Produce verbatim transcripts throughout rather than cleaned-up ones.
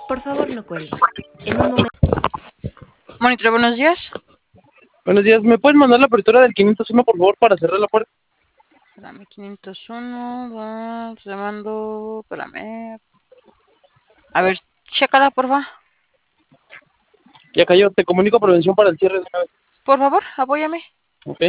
Por favor, no cuelgue. En un momento. Monitor, buenos días. Buenos días, ¿me pueden mandar la apertura del quinientos uno, por favor, para cerrar la puerta? Espérame, quinientos uno, va, te mando, espérame. A ver, chécala, porfa. Ya cayó, te comunico prevención para el cierre de una vez. Por favor, apóyame. Ok.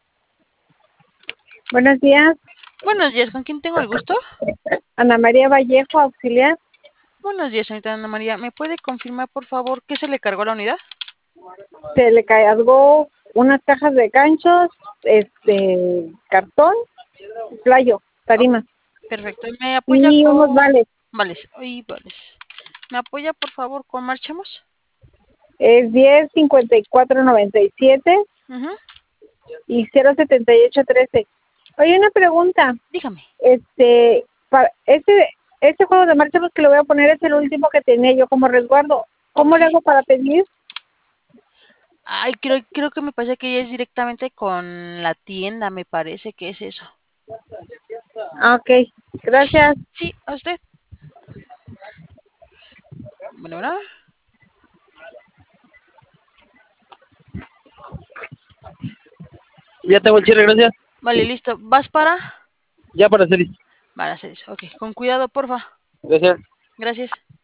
Buenos días, Buenos días, ¿con quién tengo el gusto? Ana María Vallejo, auxiliar. Buenos días, señorita Ana María. ¿Me puede confirmar, por favor, qué se le cargó a la unidad? Se le cargó unas cajas de ganchos, este, cartón, playo, tarima Perfecto. ¿Me apoya y con...? unos vales. Vales, oye, vales. ¿Me apoya, por favor, con Marchamos? Es diez cincuenta y cuatro noventa y siete Ujú. y cero setenta y ocho trece. Oye, una pregunta. Dígame. Este, para, este, este juego de marchamos que le voy a poner es el último que tenía yo como resguardo. ¿Cómo Ok. le hago para pedir? Ay, creo, creo que me parece que ya es directamente con la tienda, me parece que es eso. Ah, ok, gracias. Sí, a usted. Bueno, ¿verdad? Ya tengo el cierre, gracias. Vale, listo. ¿Vas para? Ya para hacer. Para hacer eso. Ok, con cuidado, porfa. Gracias. Gracias.